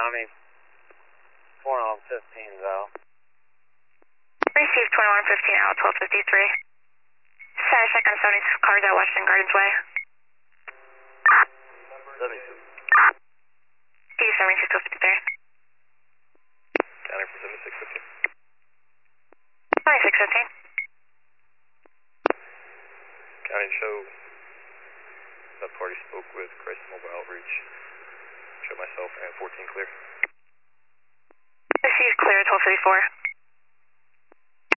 me 2115 though. Received 2115 out, 1253. Status check on 76 cars at Washington Gardens Way. 72. D 7653. Counting for 7615. 2615. County show that party spoke with Crisis Mobile Outreach. Show myself and 14 clear. Received clear, 1234.